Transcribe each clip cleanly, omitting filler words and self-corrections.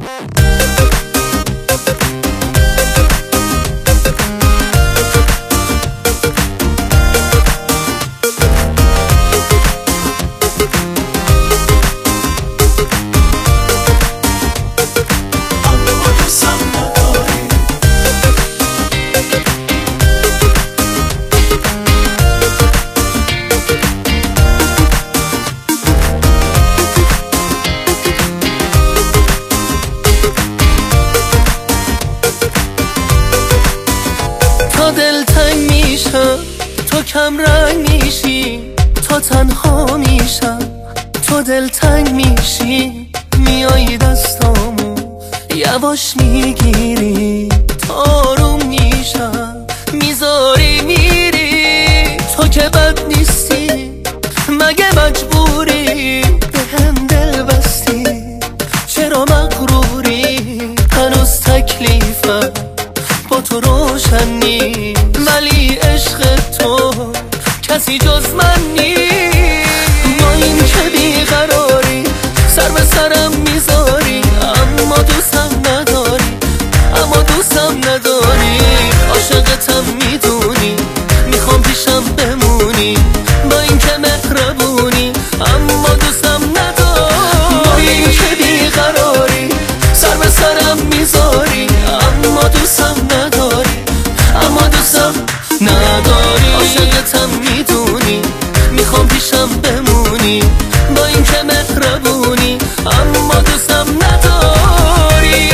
دلتنگ میشم تو کم رنگ میشی، تو تنها میشم تو دلتنگ میشی، میایی دستامو یواش میگیری، آروم میشم میذاری میری. تو که بد نیستی مگه مجبوری بهم دل بستی، چرا مغروری؟ هنوز تکلیفم با تو روشن نی، ولی عشق تو کسی جز من نی. با این که بیقراری سر به سرم میذاری، اما دوستم نداری، اما دوستم نداری. عاشقتم میدونی میخوام پیشم بمونی، با این که مهربونی اما دوستم نداری. با این که بیقراری سر به سرم میذاری، اما دوستم نداری، اما دوستم نداری. عاشقتم میدونی میخوام پیشم بمونی، با این که مهربونی اما دوستم نداری.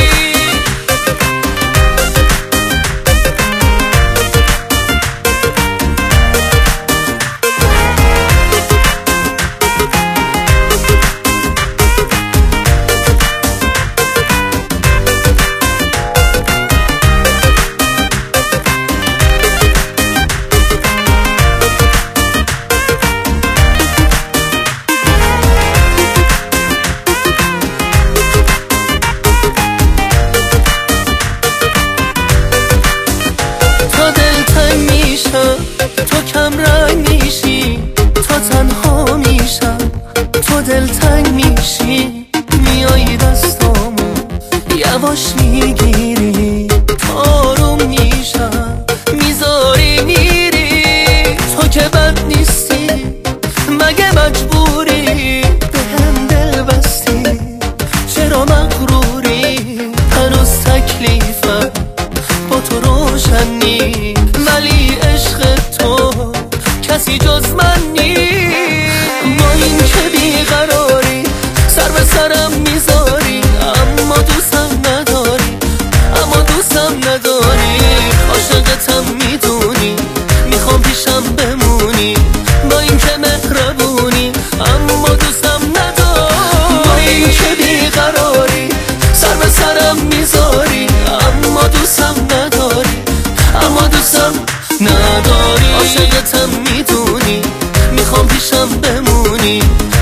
تو کم رنگ میشی، تو تنها میشم تو دلتنگ میشی، میایی دستامو یواش میگیری، آروم میشم میذاری میری. تو که بد نیستی مگه مجبوری بهم دل بستی، چرا مغروری؟ هنوز تکلیفم با تو روشن نی، ولی عشق تو کسی جز من نی. با این که بیقراری سر به سرم میذاری، اما دوستم نداری، اما دوستم نداری. عاشقتم میدونی میخوام پیشم بمونی، با این که مهربونی اما دوستم نداری. با این که بیقراری سر به سرم میذاری، اما دوستم نداری، اما دوستم نداری. عاشقتم میدونی میخوام پیشم بمونی،